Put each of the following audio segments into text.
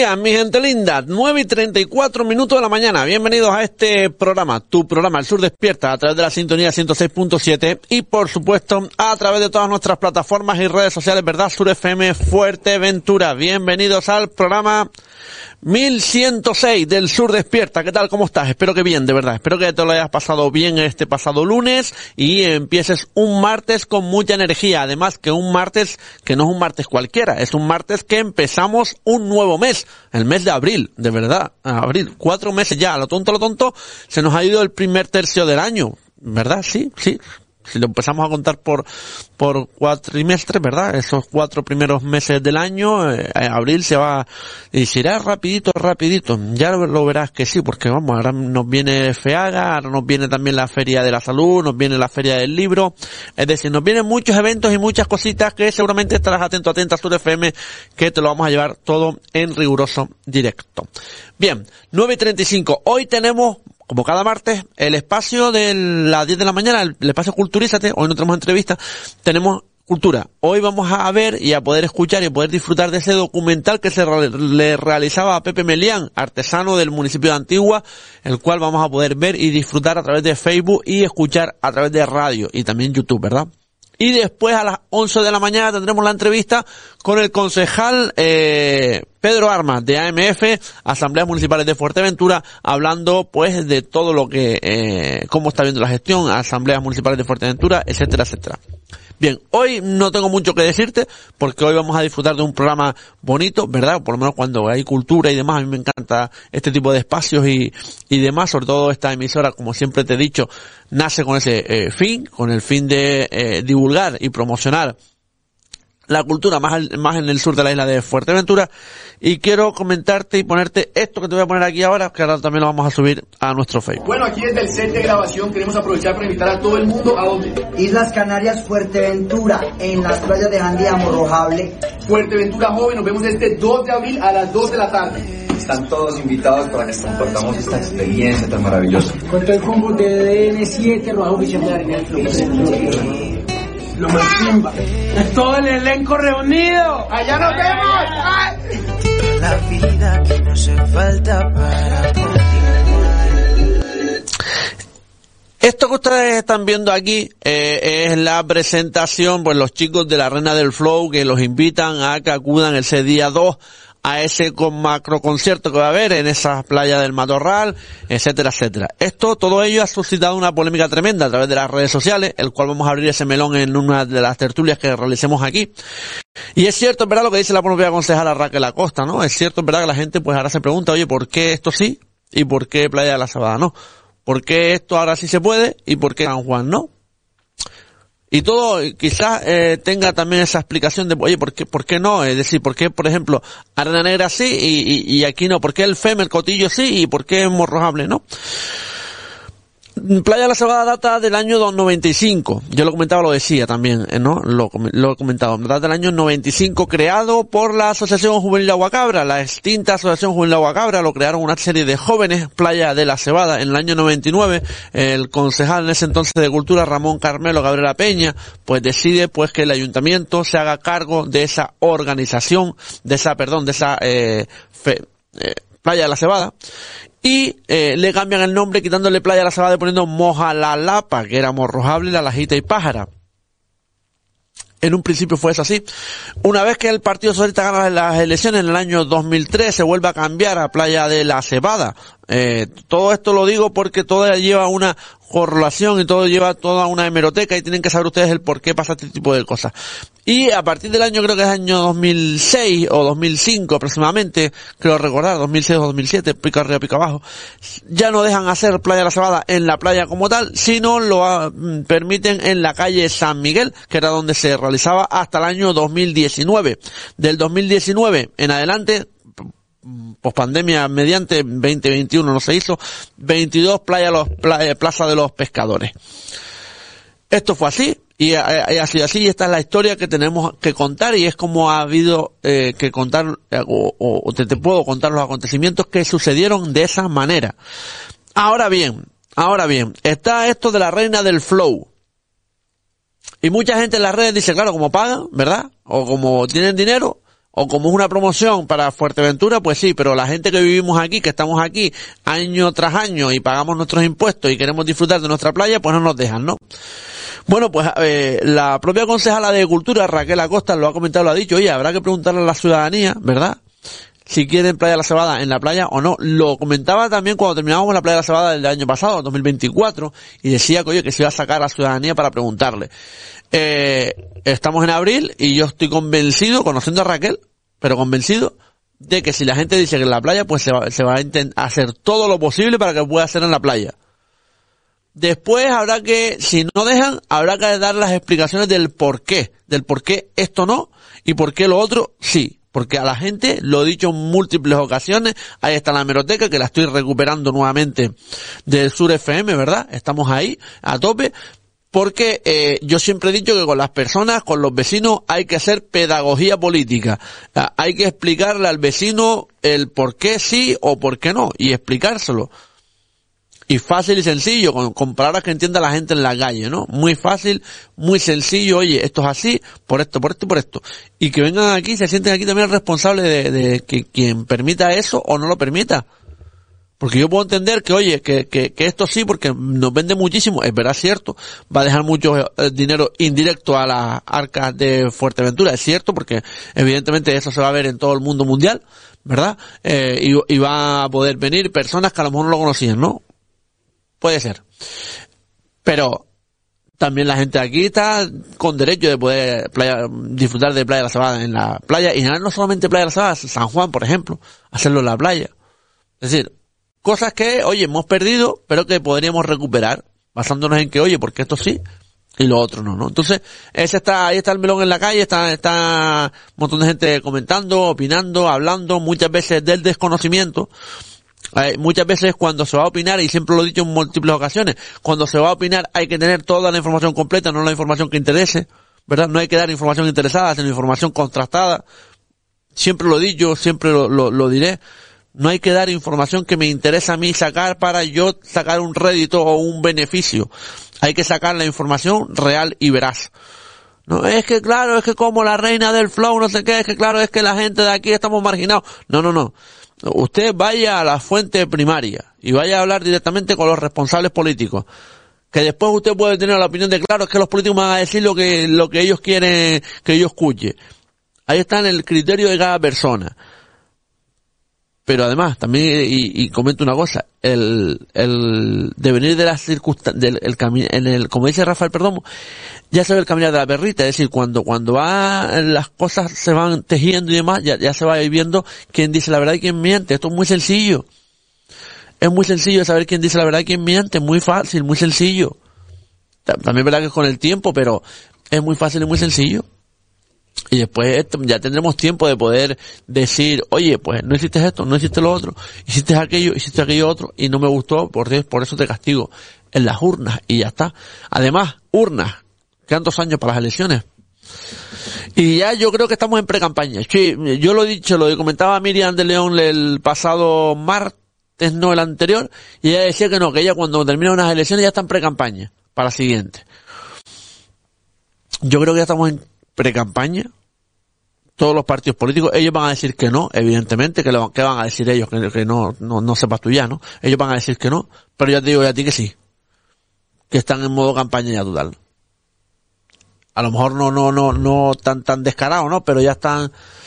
días, mi gente linda, 9:34 de la mañana. Bienvenidos a este programa, tu programa, El Sur Despierta, a través de la sintonía 106.7 y, por supuesto, a través de todas nuestras plataformas y redes sociales, ¿verdad? Sur FM Fuerteventura. Bienvenidos al programa 1106 del Sur Despierta. ¿Qué tal? ¿Cómo estás? Espero que bien, de verdad. Espero que te lo hayas pasado bien este pasado lunes y empieces un martes con mucha energía. Además que un martes que no es un martes cualquiera, es un martes que empezamos un nuevo mes, el mes de abril, de verdad. Abril, 4 meses ya, a lo tonto, se nos ha ido el primer tercio del año, ¿verdad? Sí. Si lo empezamos a contar por cuatrimestres, ¿verdad? Esos 4 primeros meses del año, abril se va, y se irá rapidito. Ya lo verás que sí, porque vamos, ahora nos viene FEAGA, ahora nos viene también la Feria de la Salud, nos viene la Feria del Libro, es decir, nos vienen muchos eventos y muchas cositas que seguramente estarás atenta a Sur FM, que te lo vamos a llevar todo en riguroso directo. Bien, 9:35, hoy tenemos, como cada martes, el espacio de las 10 de la mañana, el espacio Culturízate. Hoy no tenemos entrevista, tenemos cultura. Hoy vamos a ver y a poder escuchar y a poder disfrutar de ese documental que le realizaba a Pepe Melián, artesano del municipio de Antigua, el cual vamos a poder ver y disfrutar a través de Facebook y escuchar a través de radio y también YouTube, ¿verdad? Y después a las 11 de la mañana tendremos la entrevista con el concejal Pedro Armas de AMF, Asambleas Municipales de Fuerteventura, hablando pues de todo lo que, cómo está viendo la gestión, Asambleas Municipales de Fuerteventura, etcétera. Bien, hoy no tengo mucho que decirte, porque hoy vamos a disfrutar de un programa bonito, ¿verdad? Por lo menos cuando hay cultura y demás, a mí me encanta este tipo de espacios y demás, sobre todo esta emisora, como siempre te he dicho, nace con ese fin, con el fin de divulgar y promocionar la cultura más en el sur de la isla de Fuerteventura, y quiero comentarte y ponerte esto que te voy a poner aquí ahora, que ahora también lo vamos a subir a nuestro Facebook. Bueno, aquí desde el set de grabación queremos aprovechar para invitar a todo el mundo a ¿dónde? Islas Canarias, Fuerteventura, en las playas de Jandía, Morrojable. Fuerteventura Joven, nos vemos este 2 de abril a las 2 de la tarde. Están todos invitados para que compartamos esta experiencia tan maravillosa. Con todo el combo de DN7, Roja Oficial de la Arena del Flow. Lo más chimba. Todo el elenco reunido. ¡Allá nos vemos! ¡Ay! La vida que no hace falta para continuar. Esto que ustedes están viendo aquí es la presentación, pues los chicos de la Reina del Flow, que los invitan a que acudan ese día 2 a ese macro concierto que va a haber en esas playas del Matorral, etcétera. Todo ello ha suscitado una polémica tremenda a través de las redes sociales, el cual vamos a abrir ese melón en una de las tertulias que realicemos aquí. Y es cierto, es verdad, lo que dice la propia concejala Raquel Acosta, ¿no? Es cierto, es verdad que la gente pues ahora se pregunta, oye, ¿por qué esto sí? ¿Y por qué Playa de la Cebada no? ¿Por qué esto ahora sí se puede? ¿Y por qué San Juan no? Y todo quizás tenga también esa explicación de, oye, ¿por qué no? Es decir, ¿por qué, por ejemplo, Arena Negra sí y aquí no? ¿Por qué el FEM, el Cotillo sí y por qué Morrojable no? Playa de la Cebada data del año 95. Yo lo comentaba, lo decía también, ¿no? Lo he comentado. Data del año 95, creado por la Asociación Juvenil Agua Cabra. La extinta Asociación Juvenil Agua Cabra lo crearon una serie de jóvenes. Playa de la Cebada en el año 99. El concejal en ese entonces de Cultura, Ramón Carmelo Cabrera Peña, pues decide pues que el ayuntamiento se haga cargo de esa organización, de esa Playa de la Cebada. Y le cambian el nombre quitándole Playa de la Cebada y poniendo Mojalalapa, que era Morrojable, La Lajita y Pájara. En un principio fue eso así. Una vez que el Partido Socialista gana las elecciones en el año 2003, se vuelve a cambiar a Playa de la Cebada. Todo esto lo digo porque todo lleva una correlación y todo lleva toda una hemeroteca y tienen que saber ustedes el por qué pasa este tipo de cosas. Y a partir del año, creo que es año 2006 o 2005 aproximadamente, creo recordar, 2006 o 2007, pica arriba, pica abajo, ya no dejan hacer Playa de la Cebada en la playa como tal, sino lo permiten en la calle San Miguel, que era donde se realizaba hasta el año 2019. Del 2019 en adelante, pospandemia mediante, 2021 no se hizo, 22 Plaza de los Pescadores. Esto fue así, y ha sido así, y esta es la historia que tenemos que contar, y es como ha habido que contar, o te puedo contar los acontecimientos que sucedieron de esa manera. Ahora bien, está esto de la Reina del Flow. Y mucha gente en las redes dice, claro, como pagan, ¿verdad? O como tienen dinero, o como es una promoción para Fuerteventura, pues sí, pero la gente que vivimos aquí, que estamos aquí año tras año y pagamos nuestros impuestos y queremos disfrutar de nuestra playa, pues no nos dejan, ¿no? Bueno, pues la propia concejala de Cultura, Raquel Acosta, lo ha comentado, lo ha dicho, oye, habrá que preguntarle a la ciudadanía, ¿verdad?, si quieren Playa de la Cebada en la playa o no. Lo comentaba también cuando terminábamos la Playa de la Cebada del año pasado, 2024, y decía que, oye, que se iba a sacar a la ciudadanía para preguntarle. Estamos en abril y yo estoy convencido, conociendo a Raquel, pero convencido de que si la gente dice que en la playa, pues se va a intentar hacer todo lo posible para que pueda hacer en la playa. Después habrá que, si no dejan, habrá que dar las explicaciones del por qué esto no y por qué lo otro sí. Porque a la gente, lo he dicho en múltiples ocasiones, ahí está la hemeroteca, que la estoy recuperando nuevamente del Sur FM, ¿verdad? Estamos ahí, a tope, porque yo siempre he dicho que con las personas, con los vecinos, hay que hacer pedagogía política. Hay que explicarle al vecino el por qué sí o por qué no, y explicárselo. Y fácil y sencillo, con palabras que entienda la gente en la calle, ¿no? Muy fácil, muy sencillo, oye, esto es así, por esto, por esto y por esto. Y que vengan aquí, se sienten aquí también el responsable de que quien permita eso o no lo permita. Porque yo puedo entender que, oye, que esto sí, porque nos vende muchísimo, es verdad, cierto, va a dejar mucho dinero indirecto a las arcas de Fuerteventura, es cierto, porque evidentemente eso se va a ver en todo el mundo mundial, ¿verdad? Y va a poder venir personas que a lo mejor no lo conocían, ¿no? Puede ser. Pero también la gente de aquí está con derecho de poder disfrutar de Playa de la Cebada en la playa. Y no solamente Playa de la Cebada, San Juan, por ejemplo, hacerlo en la playa. Es decir, cosas que, oye, hemos perdido, pero que podríamos recuperar, basándonos en que, oye, porque esto sí y lo otro no, ¿no? Entonces, ahí está el melón en la calle, está un montón de gente comentando, opinando, hablando, muchas veces del desconocimiento. Muchas veces cuando se va a opinar, y siempre lo he dicho en múltiples ocasiones, cuando se va a opinar hay que tener toda la información completa, no la información que interese, ¿verdad? No hay que dar información interesada, sino información contrastada. Siempre lo he dicho, siempre lo diré. No hay que dar información que me interesa a mí sacar para yo sacar un rédito o un beneficio. Hay que sacar la información real y veraz. No, es que claro, es que como la reina del flow, no sé qué, es que claro, es que la gente de aquí estamos marginados. No. Usted vaya a la fuente primaria y vaya a hablar directamente con los responsables políticos. Que después usted puede tener la opinión de claro, es que los políticos van a decir lo que ellos quieren que yo escuche. Ahí está en el criterio de cada persona. Pero además, también, y comento una cosa, el devenir de las circunstancias, como dice Rafael Perdomo, ya se ve el caminar de la perrita, es decir, cuando las cosas se van tejiendo y demás, ya se va viendo quién dice la verdad y quién miente. Esto es muy sencillo. Es muy sencillo saber quién dice la verdad y quién miente, muy fácil, muy sencillo. También es verdad que es con el tiempo, pero es muy fácil y muy sencillo. Y después ya tendremos tiempo de poder decir, oye, pues no hiciste esto, no hiciste lo otro, hiciste aquello otro y no me gustó, por eso te castigo en las urnas y ya está. Además, urnas, quedan 2 años para las elecciones. Y ya yo creo que estamos en pre-campaña. Sí, yo lo he dicho, lo comentaba Miriam de León el pasado martes, no el anterior, y ella decía que no, que ella cuando termina unas elecciones ya está en pre-campaña para la siguiente. Yo creo que ya estamos en pre-campaña, todos los partidos políticos, ellos van a decir que no, evidentemente, que van a decir ellos, que no sepas tú ya, ¿no? Ellos van a decir que no, pero ya te digo a ti que sí, que están en modo campaña ya total. A lo mejor no tan descarado, ¿no? Pero ya están,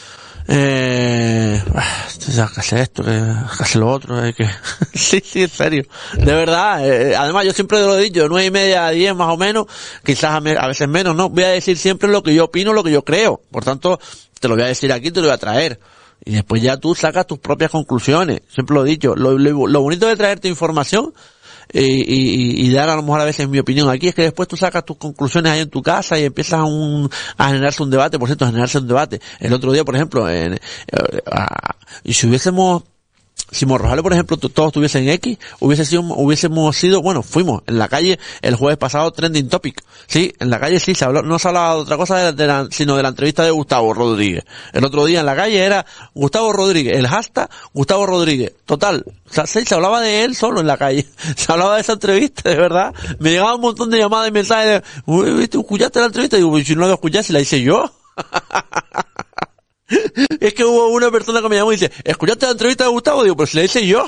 que hace esto, que hace lo otro, que sí, en serio, de verdad. Además yo siempre lo he dicho, 9:30 a 10 más o menos, quizás a veces menos, no, voy a decir siempre lo que yo opino, lo que yo creo, por tanto te lo voy a decir aquí, te lo voy a traer y después ya tú sacas tus propias conclusiones. Siempre lo he dicho, lo bonito de traerte información y dar a lo mejor a veces mi opinión aquí es que después tú sacas tus conclusiones ahí en tu casa y empiezas a generarse un debate. Por cierto, el otro día, por ejemplo, y si Morrojales, por ejemplo, todos estuviesen X, hubiésemos sido, bueno, fuimos en la calle el jueves pasado trending topic. Sí, en la calle sí no se hablaba de otra cosa sino de la entrevista de Gustavo Rodríguez. El otro día en la calle era Gustavo Rodríguez, el hashtag Gustavo Rodríguez. Total, o sea, se hablaba de él solo en la calle. Se hablaba de esa entrevista, de verdad. Me llegaba un montón de llamadas y mensajes de, uy, ¿escuchaste la entrevista? Digo, si no la escuchaste, si la hice yo. Es que hubo una persona que me llamó y dice, ¿escuchaste la entrevista de Gustavo? Digo, pues le hice yo.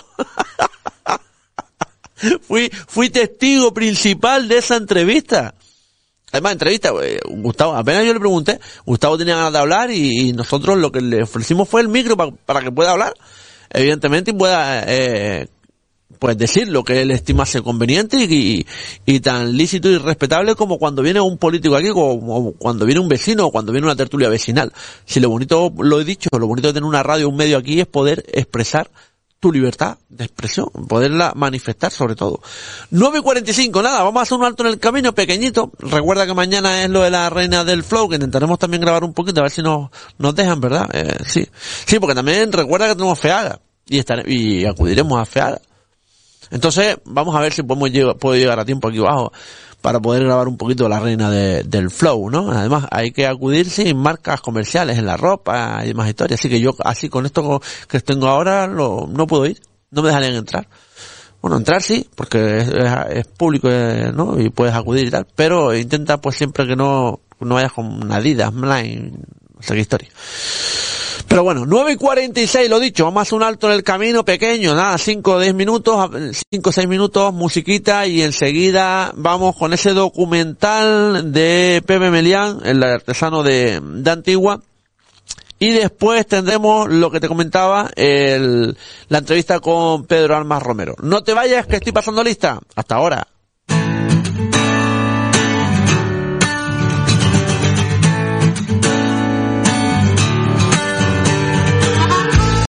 Fui testigo principal de esa entrevista. Además, Gustavo, apenas yo le pregunté, Gustavo tenía ganas de hablar y nosotros lo que le ofrecimos fue el micro para que pueda hablar, evidentemente, y pueda, pues decir lo que él estimase conveniente y tan lícito y respetable como cuando viene un político aquí, como cuando viene un vecino o cuando viene una tertulia vecinal. Si lo bonito, lo he dicho, lo bonito de tener una radio, un medio aquí es poder expresar tu libertad de expresión, poderla manifestar sobre todo. 9:45, nada, vamos a hacer un alto en el camino pequeñito. Recuerda que mañana es lo de la reina del flow, que intentaremos también grabar un poquito, a ver si nos dejan, ¿verdad? Sí, porque también recuerda que tenemos FEAGA y acudiremos a FEAGA. Entonces, vamos a ver si puedo llegar a tiempo aquí abajo para poder grabar un poquito de la reina del flow, ¿no? Además, hay que acudir sin marcas comerciales en la ropa y demás historias. Así que yo, así con esto que tengo ahora, no puedo ir. No me dejarían entrar. Bueno, entrar sí, porque es público, ¿no? Y puedes acudir y tal. Pero intenta, pues, siempre que no vayas con Adidas, Line, no sé qué historia. Pero bueno, 9:46, lo dicho, vamos a hacer un alto en el camino pequeño, nada, 5 o 6 minutos, musiquita, y enseguida vamos con ese documental de Pepe Melián, el artesano de Antigua, y después tendremos lo que te comentaba, la entrevista con Pedro Almas Romero. No te vayas, que estoy pasando lista. Hasta ahora.